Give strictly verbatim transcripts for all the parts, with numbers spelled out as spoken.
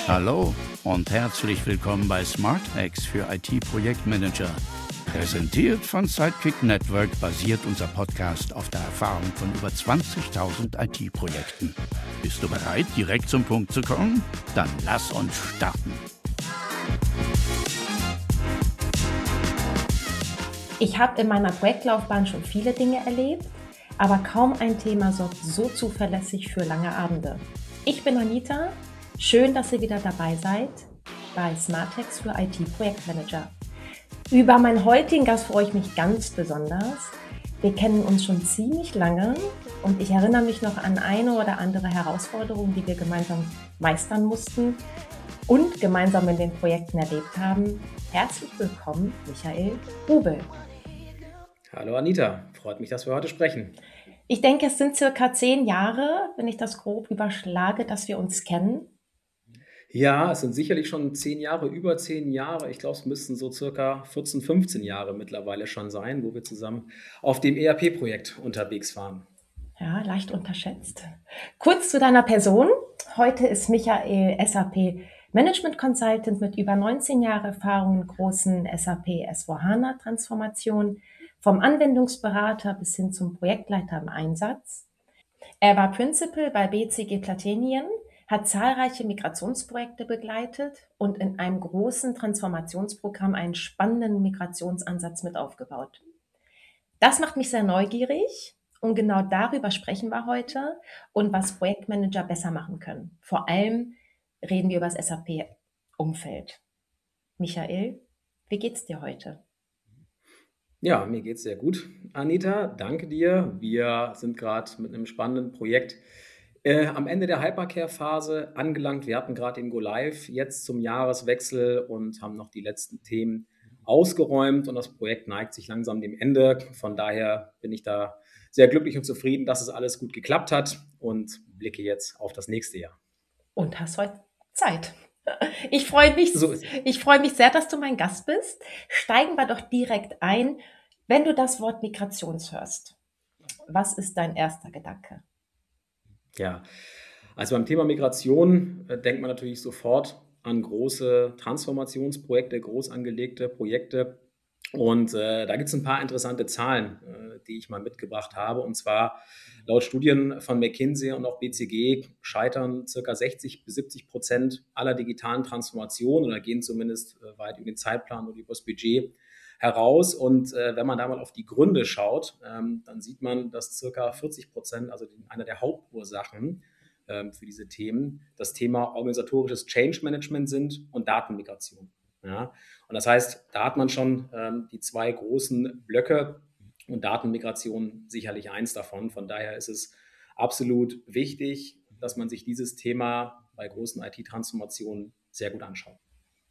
Hallo und herzlich willkommen bei SmartHacks für I T-Projektmanager. Präsentiert von Sidekick Network basiert unser Podcast auf der Erfahrung von über zwanzigtausend I T-Projekten. Bist du bereit, direkt zum Punkt zu kommen? Dann lass uns starten. Ich habe in meiner Projektlaufbahn schon viele Dinge erlebt, aber kaum ein Thema sorgt so zuverlässig für lange Abende. Ich bin Anita, schön, dass ihr wieder dabei seid bei SmartHacks für I T-Projektmanager. Über meinen heutigen Gast freue ich mich ganz besonders. Wir kennen uns schon ziemlich lange und ich erinnere mich noch an eine oder andere Herausforderung, die wir gemeinsam meistern mussten und gemeinsam in den Projekten erlebt haben. Herzlich willkommen, Michael Rubel. Hallo Anita, freut mich, dass wir heute sprechen. Ich denke, es sind circa zehn Jahre, wenn ich das grob überschlage, dass wir uns kennen. Ja, es sind sicherlich schon zehn Jahre, über zehn Jahre. Ich glaube, es müssten so circa vierzehn, fünfzehn Jahre mittlerweile schon sein, wo wir zusammen auf dem E R P-Projekt unterwegs waren. Ja, leicht unterschätzt. Kurz zu deiner Person. Heute ist Michael S A P Management Consultant mit über neunzehn Jahren Erfahrung in großen S A P S vier HANA-Transformationen, vom Anwendungsberater bis hin zum Projektleiter im Einsatz. Er war Principal bei B C G Platinum, hat zahlreiche Migrationsprojekte begleitet und in einem großen Transformationsprogramm einen spannenden Migrationsansatz mit aufgebaut. Das macht mich sehr neugierig und genau darüber sprechen wir heute und was Projektmanager besser machen können. Vor allem reden wir über das S A P-Umfeld. Michael, wie geht's dir heute? Ja, mir geht's sehr gut, Anita. Danke dir. Wir sind gerade mit einem spannenden Projekt äh, am Ende der Hypercare-Phase angelangt. Wir hatten gerade den Go Live jetzt zum Jahreswechsel und haben noch die letzten Themen ausgeräumt und das Projekt neigt sich langsam dem Ende. Von daher bin ich da sehr glücklich und zufrieden, dass es alles gut geklappt hat und blicke jetzt auf das nächste Jahr. Und hast heute Zeit. Ich freue mich, So ist es. ich freue mich sehr, dass du mein Gast bist. Steigen wir doch direkt ein. Wenn du das Wort Migration hörst, was ist dein erster Gedanke? Ja, also beim Thema Migration äh, denkt man natürlich sofort an große Transformationsprojekte, groß angelegte Projekte. Und äh, da gibt es ein paar interessante Zahlen, äh, die ich mal mitgebracht habe. Und zwar laut Studien von McKinsey und auch B C G scheitern circa sechzig bis siebzig Prozent aller digitalen Transformationen oder gehen zumindest äh, weit über den Zeitplan oder über das Budget heraus. Und äh, wenn man da mal auf die Gründe schaut, ähm, dann sieht man, dass circa vierzig Prozent, also die, einer der Hauptursachen ähm, für diese Themen, das Thema organisatorisches Change Management sind und Datenmigration. Ja? Und das heißt, da hat man schon ähm, die zwei großen Blöcke und Datenmigration sicherlich eins davon. Von daher ist es absolut wichtig, dass man sich dieses Thema bei großen I T-Transformationen sehr gut anschaut.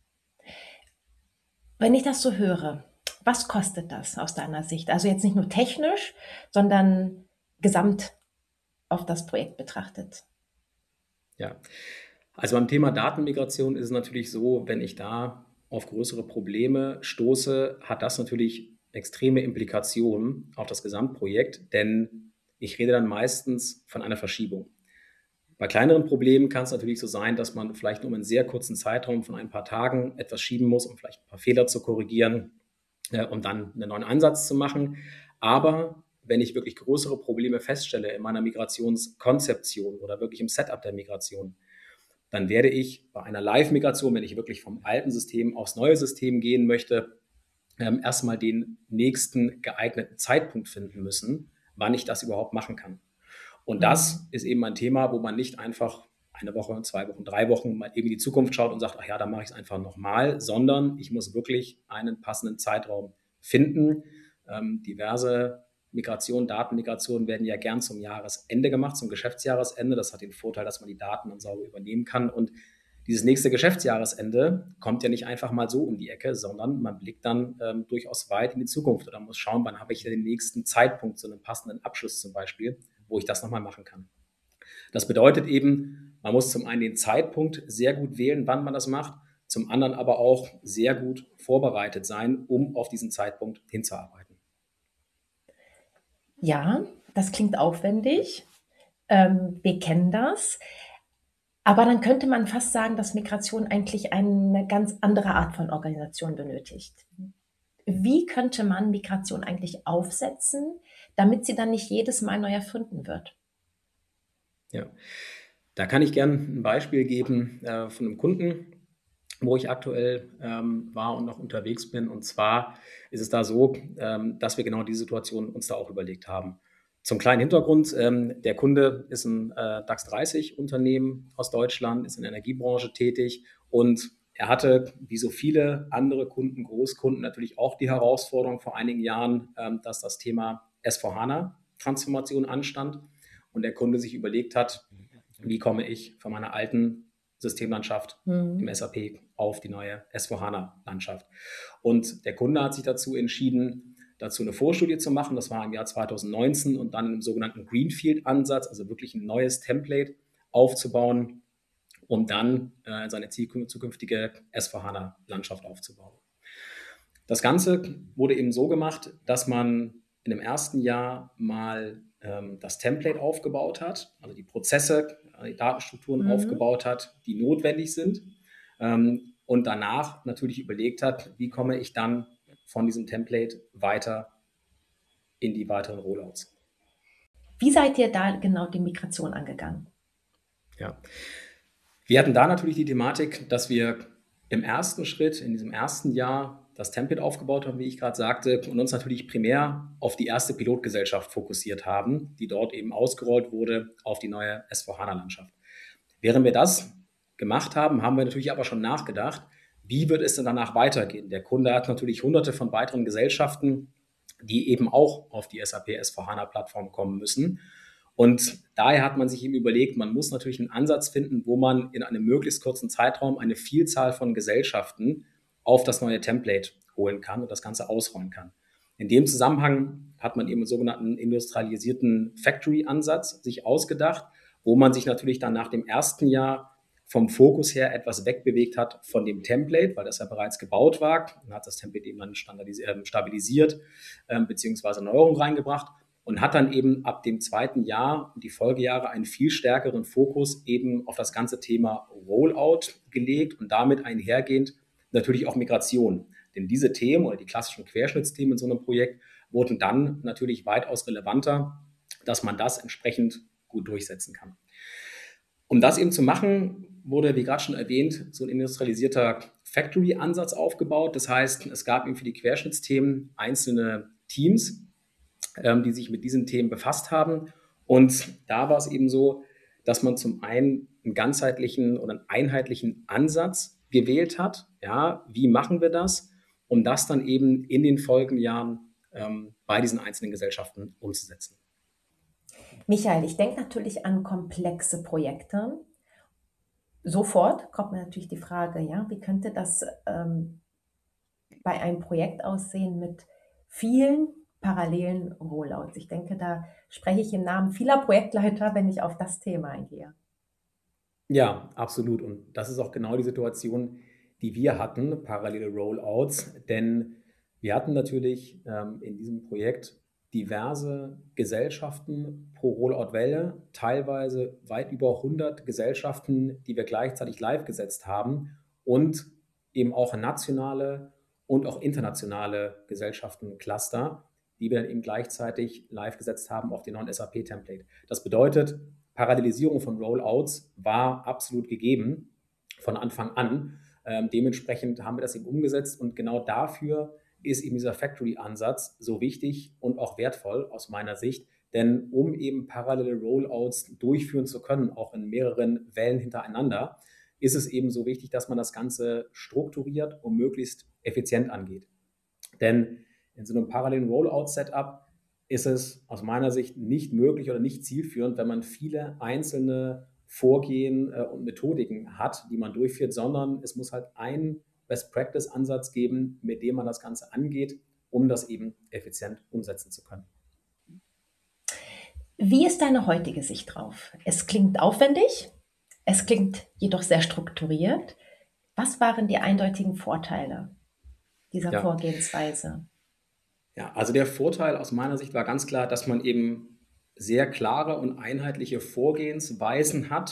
Wenn ich das so höre, was kostet das aus deiner Sicht? Also jetzt nicht nur technisch, sondern gesamt auf das Projekt betrachtet. Ja, also beim Thema Datenmigration ist es natürlich so, wenn ich da auf größere Probleme stoße, hat das natürlich extreme Implikationen auf das Gesamtprojekt, denn ich rede dann meistens von einer Verschiebung. Bei kleineren Problemen kann es natürlich so sein, dass man vielleicht nur in einem sehr kurzen Zeitraum von ein paar Tagen etwas schieben muss, um vielleicht ein paar Fehler zu korrigieren, äh, um dann einen neuen Ansatz zu machen. Aber wenn ich wirklich größere Probleme feststelle in meiner Migrationskonzeption oder wirklich im Setup der Migration, dann werde ich bei einer Live-Migration, wenn ich wirklich vom alten System aufs neue System gehen möchte, ähm, erstmal den nächsten geeigneten Zeitpunkt finden müssen, wann ich das überhaupt machen kann. Und das ist eben ein Thema, wo man nicht einfach eine Woche, zwei Wochen, drei Wochen mal eben in die Zukunft schaut und sagt, ach ja, dann mache ich es einfach nochmal, sondern ich muss wirklich einen passenden Zeitraum finden. Ähm, diverse Migration, Datenmigration werden ja gern zum Jahresende gemacht, zum Geschäftsjahresende. Das hat den Vorteil, dass man die Daten dann sauber übernehmen kann. Und dieses nächste Geschäftsjahresende kommt ja nicht einfach mal so um die Ecke, sondern man blickt dann ähm, durchaus weit in die Zukunft oder muss schauen, wann habe ich den nächsten Zeitpunkt zu einem passenden Abschluss zum Beispiel, wo ich das nochmal machen kann. Das bedeutet eben, man muss zum einen den Zeitpunkt sehr gut wählen, wann man das macht, zum anderen aber auch sehr gut vorbereitet sein, um auf diesen Zeitpunkt hinzuarbeiten. Ja, das klingt aufwendig. Ähm, wir kennen das. Aber dann könnte man fast sagen, dass Migration eigentlich eine ganz andere Art von Organisation benötigt. Wie könnte man Migration eigentlich aufsetzen, damit sie dann nicht jedes Mal neu erfunden wird? Ja, da kann ich gern ein Beispiel geben äh, von einem Kunden, wo ich aktuell ähm, war und noch unterwegs bin. Und zwar ist es da so, ähm, dass wir genau diese Situation uns da auch überlegt haben. Zum kleinen Hintergrund, ähm, der Kunde ist ein äh, DAX dreißig Unternehmen aus Deutschland, ist in der Energiebranche tätig und er hatte, wie so viele andere Kunden, Großkunden, natürlich auch die Herausforderung vor einigen Jahren, ähm, dass das Thema S vier HANA-Transformation anstand und der Kunde sich überlegt hat, wie komme ich von meiner alten Systemlandschaft Mhm. im S A P auf die neue S vier HANA-Landschaft. Und der Kunde hat sich dazu entschieden, dazu eine Vorstudie zu machen. Das war im Jahr zweitausendneunzehn und dann im sogenannten Greenfield-Ansatz, also wirklich ein neues Template aufzubauen, um dann äh, seine zukünftige S vier HANA-Landschaft aufzubauen. Das Ganze wurde eben so gemacht, dass man in dem ersten Jahr mal ähm, das Template aufgebaut hat, also die Prozesse, die Datenstrukturen Mhm. aufgebaut hat, die notwendig sind ähm, und danach natürlich überlegt hat, wie komme ich dann von diesem Template weiter in die weiteren Rollouts. Wie seid ihr da genau die Migration angegangen? Ja. Wir hatten da natürlich die Thematik, dass wir im ersten Schritt, in diesem ersten Jahr, das Template aufgebaut haben, wie ich gerade sagte, und uns natürlich primär auf die erste Pilotgesellschaft fokussiert haben, die dort eben ausgerollt wurde auf die neue S vier HANA-Landschaft. Während wir das gemacht haben, haben wir natürlich aber schon nachgedacht, wie wird es denn danach weitergehen? Der Kunde hat natürlich hunderte von weiteren Gesellschaften, die eben auch auf die S A P S vier HANA-Plattform kommen müssen. Und daher hat man sich eben überlegt, man muss natürlich einen Ansatz finden, wo man in einem möglichst kurzen Zeitraum eine Vielzahl von Gesellschaften auf das neue Template holen kann und das Ganze ausrollen kann. In dem Zusammenhang hat man eben einen sogenannten industrialisierten Factory-Ansatz sich ausgedacht, wo man sich natürlich dann nach dem ersten Jahr vom Fokus her etwas wegbewegt hat von dem Template, weil das ja bereits gebaut war. Man hat das Template eben dann stabilisiert äh, beziehungsweise Neuerungen reingebracht und hat dann eben ab dem zweiten Jahr und die Folgejahre einen viel stärkeren Fokus eben auf das ganze Thema Rollout gelegt und damit einhergehend natürlich auch Migration. Denn diese Themen oder die klassischen Querschnittsthemen in so einem Projekt wurden dann natürlich weitaus relevanter, dass man das entsprechend gut durchsetzen kann. Um das eben zu machen, wurde, wie gerade schon erwähnt, so ein industrialisierter Factory-Ansatz aufgebaut. Das heißt, es gab eben für die Querschnittsthemen einzelne Teams, ähm, die sich mit diesen Themen befasst haben. Und da war es eben so, dass man zum einen einen ganzheitlichen oder einen einheitlichen Ansatz gewählt hat. Ja, wie machen wir das? Um das dann eben in den folgenden Jahren ähm, bei diesen einzelnen Gesellschaften umzusetzen. Michael, ich denke natürlich an komplexe Projekte. Sofort kommt mir natürlich die Frage, ja, wie könnte das ähm, bei einem Projekt aussehen mit vielen parallelen Rollouts? Ich denke, da spreche ich im Namen vieler Projektleiter, wenn ich auf das Thema eingehe. Ja, absolut. Und das ist auch genau die Situation, die wir hatten, parallele Rollouts. Denn wir hatten natürlich ähm, in diesem Projekt diverse Gesellschaften pro Rollout-Welle, teilweise weit über hundert Gesellschaften, die wir gleichzeitig live gesetzt haben und eben auch nationale und auch internationale Gesellschaften-Cluster, die wir dann eben gleichzeitig live gesetzt haben auf den neuen S A P-Template. Das bedeutet, Parallelisierung von Rollouts war absolut gegeben von Anfang an. Ähm, dementsprechend haben wir das eben umgesetzt und genau dafür ist eben dieser Factory-Ansatz so wichtig und auch wertvoll aus meiner Sicht, denn um eben parallele Rollouts durchführen zu können, auch in mehreren Wellen hintereinander, ist es eben so wichtig, dass man das Ganze strukturiert und möglichst effizient angeht. Denn in so einem parallelen Rollout-Setup ist es aus meiner Sicht nicht möglich oder nicht zielführend, wenn man viele einzelne Vorgehen äh, und Methodiken hat, die man durchführt, sondern es muss halt einen Best-Practice-Ansatz geben, mit dem man das Ganze angeht, um das eben effizient umsetzen zu können. Wie ist deine heutige Sicht drauf? Es klingt aufwendig, es klingt jedoch sehr strukturiert. Was waren die eindeutigen Vorteile dieser Ja. Vorgehensweise? Ja, also der Vorteil aus meiner Sicht war ganz klar, dass man eben sehr klare und einheitliche Vorgehensweisen hat,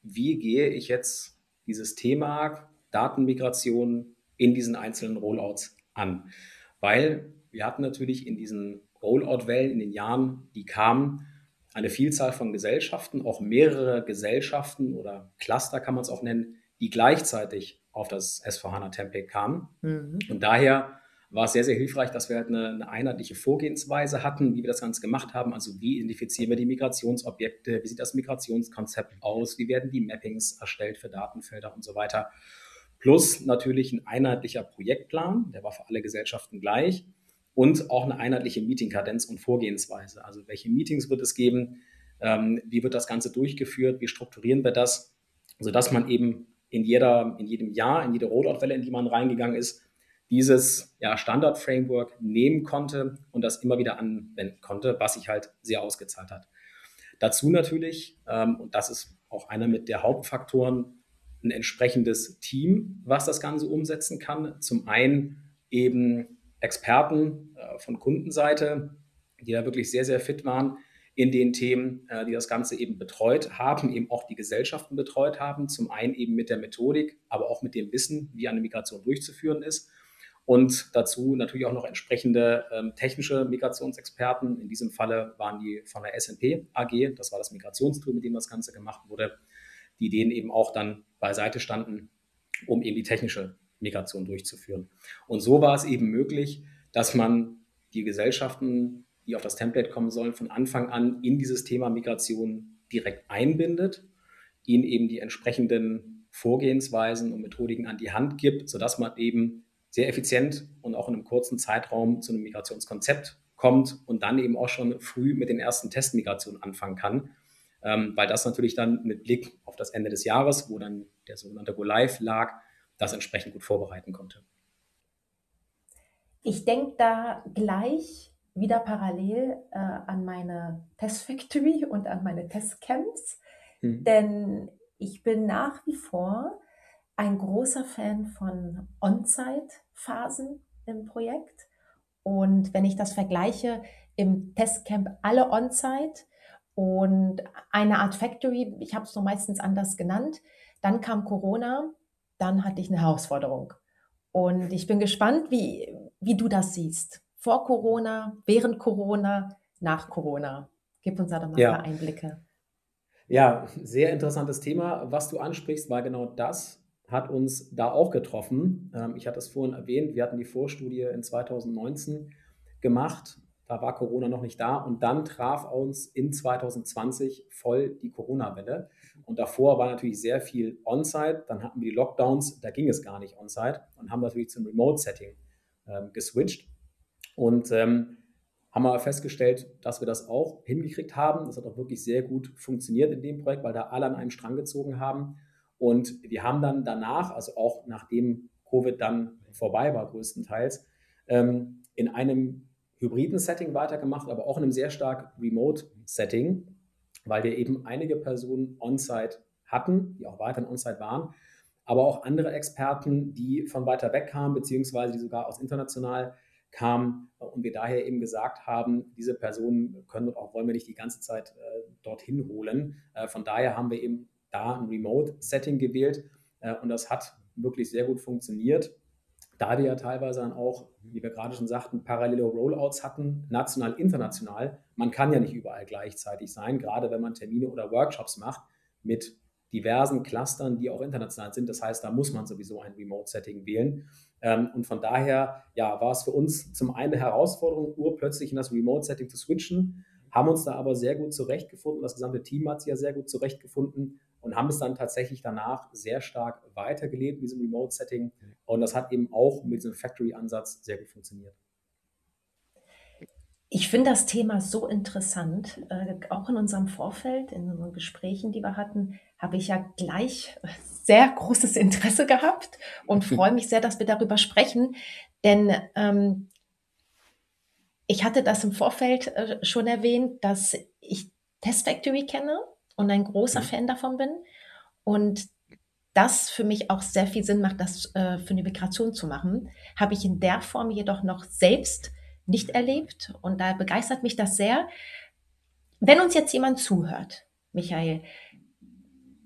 wie gehe ich jetzt dieses Thema Datenmigration in diesen einzelnen Rollouts an? Weil wir hatten natürlich in diesen Rollout-Wellen in den Jahren, die kamen, eine Vielzahl von Gesellschaften, auch mehrere Gesellschaften oder Cluster kann man es auch nennen, die gleichzeitig auf das S vier HANA-Template kamen. Mhm. Und daher war es sehr, sehr hilfreich, dass wir halt eine, eine einheitliche Vorgehensweise hatten, wie wir das Ganze gemacht haben. Also wie identifizieren wir die Migrationsobjekte, wie sieht das Migrationskonzept aus, wie werden die Mappings erstellt für Datenfelder und so weiter. Plus natürlich ein einheitlicher Projektplan, der war für alle Gesellschaften gleich. Und auch eine einheitliche Meeting-Kadenz und Vorgehensweise. Also welche Meetings wird es geben, ähm, wie wird das Ganze durchgeführt, wie strukturieren wir das, sodass man eben in, jeder, in jedem Jahr, in jede Rollout-Welle, in die man reingegangen ist, dieses ja, Standard-Framework nehmen konnte und das immer wieder anwenden konnte, was sich halt sehr ausgezahlt hat. Dazu natürlich, ähm, und das ist auch einer mit der Hauptfaktoren, ein entsprechendes Team, was das Ganze umsetzen kann. Zum einen eben Experten äh, von Kundenseite, die da wirklich sehr, sehr fit waren in den Themen, äh, die das Ganze eben betreut haben, eben auch die Gesellschaften betreut haben. Zum einen eben mit der Methodik, aber auch mit dem Wissen, wie eine Migration durchzuführen ist. Und dazu natürlich auch noch entsprechende ähm, technische Migrationsexperten. In diesem Falle waren die von der S N P A G, das war das Migrationstool, mit dem das Ganze gemacht wurde, die denen eben auch dann beiseite standen, um eben die technische Migration durchzuführen. Und so war es eben möglich, dass man die Gesellschaften, die auf das Template kommen sollen, von Anfang an in dieses Thema Migration direkt einbindet, ihnen eben die entsprechenden Vorgehensweisen und Methodiken an die Hand gibt, sodass man eben sehr effizient und auch in einem kurzen Zeitraum zu einem Migrationskonzept kommt und dann eben auch schon früh mit den ersten Testmigrationen anfangen kann, ähm, weil das natürlich dann mit Blick auf das Ende des Jahres, wo dann der sogenannte Go-Live lag, das entsprechend gut vorbereiten konnte. Ich denke da gleich wieder parallel äh, an meine Testfactory und an meine Testcamps, mhm. denn ich bin nach wie vor ein großer Fan von On-Site-Phasen im Projekt. Und wenn ich das vergleiche, im Testcamp alle On-Site und eine Art Factory, ich habe es noch meistens anders genannt, dann kam Corona, dann hatte ich eine Herausforderung. Und ich bin gespannt, wie, wie du das siehst. Vor Corona, während Corona, nach Corona. Gib uns da doch mal ja. ein paar Einblicke. Ja, sehr interessantes Thema. Was du ansprichst, war genau das, hat uns da auch getroffen. Ich hatte es vorhin erwähnt, wir hatten die Vorstudie in zwanzig neunzehn gemacht. Da war Corona noch nicht da und dann traf uns in zwanzig zwanzig voll die Corona-Welle. Und davor war natürlich sehr viel On-Site, dann hatten wir die Lockdowns, da ging es gar nicht On-Site und haben natürlich zum Remote-Setting ähm, geswitcht. Und ähm, haben aber festgestellt, dass wir das auch hingekriegt haben. Das hat auch wirklich sehr gut funktioniert in dem Projekt, weil da alle an einem Strang gezogen haben. Und wir haben dann danach, also auch nachdem Covid dann vorbei war größtenteils, ähm, in einem hybriden Setting weitergemacht, aber auch in einem sehr stark Remote-Setting, weil wir eben einige Personen on-site hatten, die auch weiterhin on-site waren, aber auch andere Experten, die von weiter weg kamen, beziehungsweise die sogar aus international kamen und wir daher eben gesagt haben, diese Personen können und auch wollen wir nicht die ganze Zeit äh, dorthin holen. Äh, von daher haben wir eben da ein Remote-Setting gewählt äh, und das hat wirklich sehr gut funktioniert. Da wir ja teilweise dann auch, wie wir gerade schon sagten, parallele Rollouts hatten, national, international. Man kann ja nicht überall gleichzeitig sein, gerade wenn man Termine oder Workshops macht mit diversen Clustern, die auch international sind. Das heißt, da muss man sowieso ein Remote-Setting wählen. Und von daher ja, war es für uns zum einen eine Herausforderung, urplötzlich in das Remote-Setting zu switchen, haben uns da aber sehr gut zurechtgefunden. Das gesamte Team hat sich ja sehr gut zurechtgefunden und haben es dann tatsächlich danach sehr stark weitergelebt in diesem Remote-Setting. Und das hat eben auch mit diesem Factory-Ansatz sehr gut funktioniert. Ich finde das Thema so interessant. Äh, auch in unserem Vorfeld, in unseren Gesprächen, die wir hatten, habe ich ja gleich sehr großes Interesse gehabt und freue mich sehr, dass wir darüber sprechen. Denn ähm, ich hatte das im Vorfeld äh, schon erwähnt, dass ich Testfactory kenne und ein großer Fan davon bin. Und das für mich auch sehr viel Sinn macht, das äh, für eine Migration zu machen, habe ich in der Form jedoch noch selbst nicht erlebt. Und da begeistert mich das sehr. Wenn uns jetzt jemand zuhört, Michael,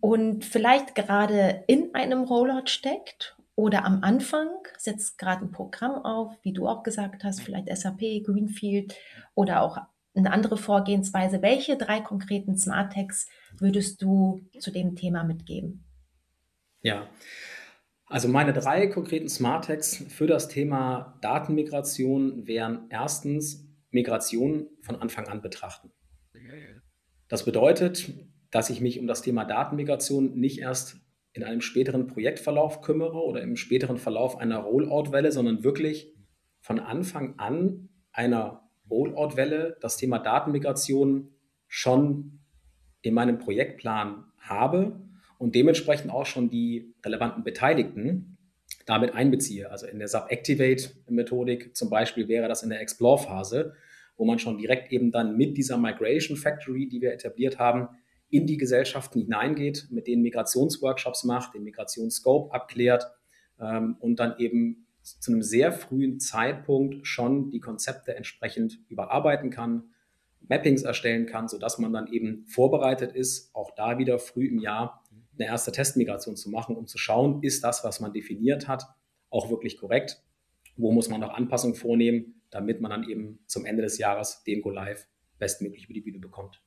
und vielleicht gerade in einem Rollout steckt oder am Anfang, setzt gerade ein Programm auf, wie du auch gesagt hast, vielleicht S A P, Greenfield oder auch eine andere Vorgehensweise. Welche drei konkreten Smart Hacks würdest du zu dem Thema mitgeben? Ja, also meine drei konkreten Smart Hacks für das Thema Datenmigration wären erstens Migration von Anfang an betrachten. Das bedeutet, dass ich mich um das Thema Datenmigration nicht erst in einem späteren Projektverlauf kümmere oder im späteren Verlauf einer Rollout-Welle, sondern wirklich von Anfang an einer Rollout-Welle das Thema Datenmigration schon in meinem Projektplan habe und dementsprechend auch schon die relevanten Beteiligten damit einbeziehe. Also in der S A P Activate-Methodik zum Beispiel wäre das in der Explore-Phase, wo man schon direkt eben dann mit dieser Migration Factory, die wir etabliert haben, in die Gesellschaften hineingeht, mit denen Migrationsworkshops macht, den Migrationsscope abklärt ähm, und dann eben zu einem sehr frühen Zeitpunkt schon die Konzepte entsprechend überarbeiten kann, Mappings erstellen kann, sodass man dann eben vorbereitet ist, auch da wieder früh im Jahr eine erste Testmigration zu machen, um zu schauen, ist das, was man definiert hat, auch wirklich korrekt? Wo muss man noch Anpassungen vornehmen, damit man dann eben zum Ende des Jahres den Go-Live bestmöglich über die Bühne bekommt?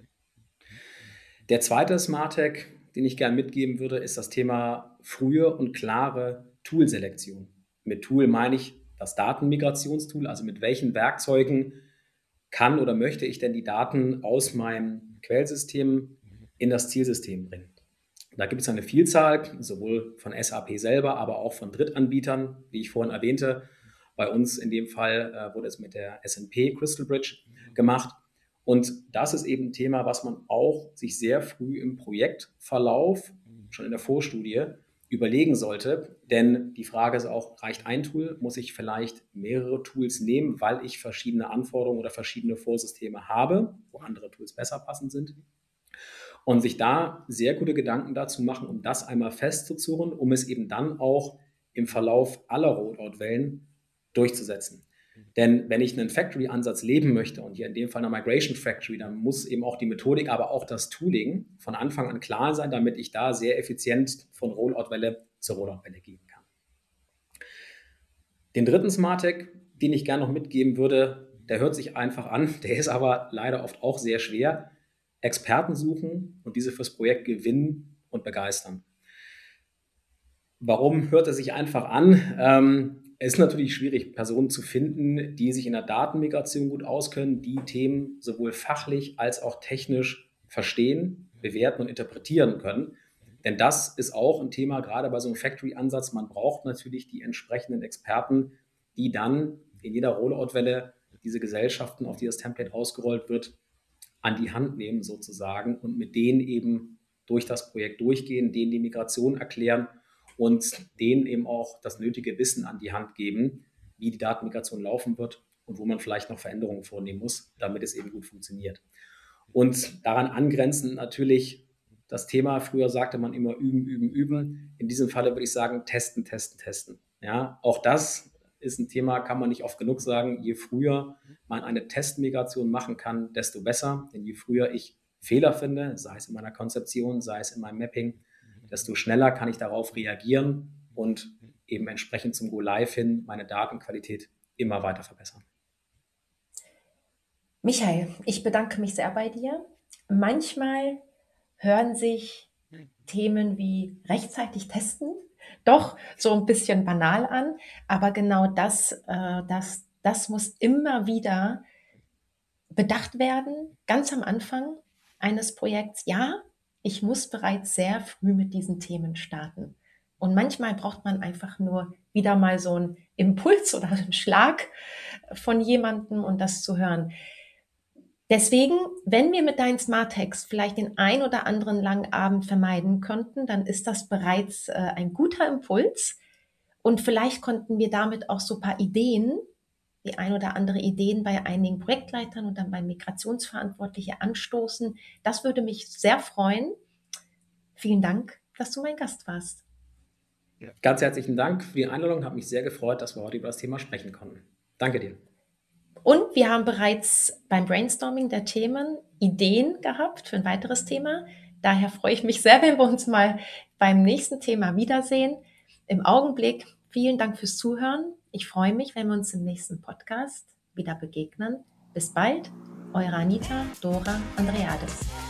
Der zweite Smart Hack, den ich gerne mitgeben würde, ist das Thema frühe und klare Toolselektion. Mit Tool meine ich das Datenmigrationstool, also mit welchen Werkzeugen kann oder möchte ich denn die Daten aus meinem Quellsystem in das Zielsystem bringen. Da gibt es eine Vielzahl, sowohl von S A P selber, aber auch von Drittanbietern, wie ich vorhin erwähnte. Bei uns in dem Fall äh, wurde es mit der S N P Crystal Bridge gemacht. Und das ist eben ein Thema, was man auch sich sehr früh im Projektverlauf, schon in der Vorstudie, überlegen sollte. Denn die Frage ist auch, reicht ein Tool? Muss ich vielleicht mehrere Tools nehmen, weil ich verschiedene Anforderungen oder verschiedene Vorsysteme habe, wo andere Tools besser passend sind? Und sich da sehr gute Gedanken dazu machen, um das einmal festzuzurren, um es eben dann auch im Verlauf aller Rollout-Wellen durchzusetzen. Denn wenn ich einen Factory-Ansatz leben möchte und hier in dem Fall eine Migration Factory, dann muss eben auch die Methodik, aber auch das Tooling von Anfang an klar sein, damit ich da sehr effizient von Rollout-Welle zur Rollout-Welle gehen kann. Den dritten Smart Hack, den ich gerne noch mitgeben würde, der hört sich einfach an, der ist aber leider oft auch sehr schwer. Experten suchen und diese fürs Projekt gewinnen und begeistern. Warum hört er sich einfach an? Ähm, es ist natürlich schwierig, Personen zu finden, die sich in der Datenmigration gut auskennen, die Themen sowohl fachlich als auch technisch verstehen, bewerten und interpretieren können. Denn das ist auch ein Thema, gerade bei so einem Factory-Ansatz. Man braucht natürlich die entsprechenden Experten, die dann in jeder Rollout-Welle diese Gesellschaften, auf die das Template ausgerollt wird, an die Hand nehmen sozusagen und mit denen eben durch das Projekt durchgehen, denen die Migration erklären und denen eben auch das nötige Wissen an die Hand geben, wie die Datenmigration laufen wird und wo man vielleicht noch Veränderungen vornehmen muss, damit es eben gut funktioniert. Und daran angrenzend natürlich das Thema, früher sagte man immer üben, üben, üben. In diesem Falle würde ich sagen, testen, testen, testen. Ja, auch das ist ein Thema, kann man nicht oft genug sagen. Je früher man eine Testmigration machen kann, desto besser. Denn je früher ich Fehler finde, sei es in meiner Konzeption, sei es in meinem Mapping, desto schneller kann ich darauf reagieren und eben entsprechend zum Go-Live hin meine Datenqualität immer weiter verbessern. Michael, ich bedanke mich sehr bei dir. Manchmal hören sich Themen wie rechtzeitig testen doch so ein bisschen banal an, aber genau das, äh, das, das muss immer wieder bedacht werden, ganz am Anfang eines Projekts. Ja, ich muss bereits sehr früh mit diesen Themen starten. Und manchmal braucht man einfach nur wieder mal so einen Impuls oder einen Schlag von jemandem und das zu hören. Deswegen, wenn wir mit deinen Smart Hacks vielleicht den ein oder anderen langen Abend vermeiden könnten, dann ist das bereits äh, ein guter Impuls. Und vielleicht konnten wir damit auch so ein paar Ideen, die ein oder andere Ideen bei einigen Projektleitern und dann bei Migrationsverantwortlichen anstoßen. Das würde mich sehr freuen. Vielen Dank, dass du mein Gast warst. Ja. Ganz herzlichen Dank für die Einladung. Hat mich sehr gefreut, dass wir heute über das Thema sprechen konnten. Danke dir. Und wir haben bereits beim Brainstorming der Themen Ideen gehabt für ein weiteres Thema. Daher freue ich mich sehr, wenn wir uns mal beim nächsten Thema wiedersehen. Im Augenblick vielen Dank fürs Zuhören. Ich freue mich, wenn wir uns im nächsten Podcast wieder begegnen. Bis bald, eure Anita Dora Andreades.